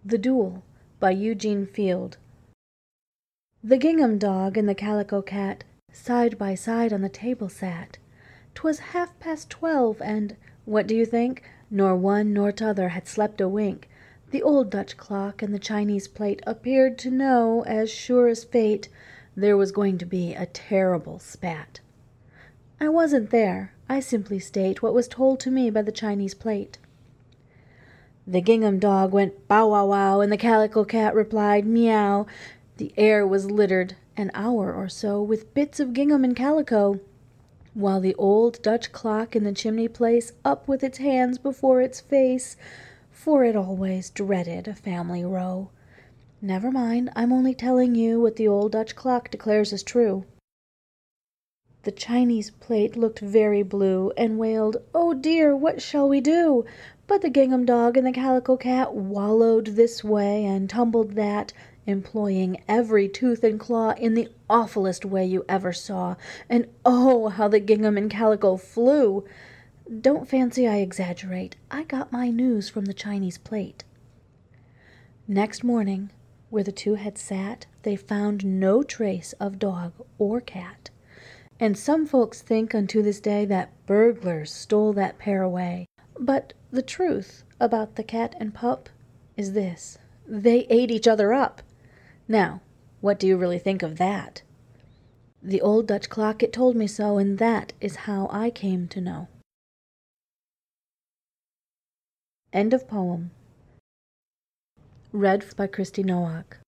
The Duel by Eugene Field. The gingham dog and the calico cat side by side on the table sat. 'Twas 12:30, and what do you think? Nor one nor t'other had slept a wink. The old Dutch clock and the Chinese plate appeared to know, as sure as fate, there was going to be a terrible spat. I wasn't there. I simply state what was told to me by the Chinese plate. The gingham dog went bow wow wow, and the calico cat replied meow. The air was littered, an hour or so, with bits of gingham and calico, while the old Dutch clock in the chimney place up with its hands before its face, for it always dreaded a family row. Never mind, I'm only telling you what the old Dutch clock declares is true. The Chinese plate looked very blue, and wailed, "Oh dear, what shall we do?" But the gingham dog and the calico cat wallowed this way and tumbled that, employing every tooth and claw in the awfulest way you ever saw. And oh, how the gingham and calico flew! Don't fancy I exaggerate. I got my news from the Chinese plate. Next morning, where the two had sat, they found no trace of dog or cat. And some folks think unto this day that burglars stole that pair away. But the truth about the cat and pup is this: they ate each other up. Now, what do you really think of that? The old Dutch clock, it told me so, and that is how I came to know. End of poem. Read by Kristi Nowak.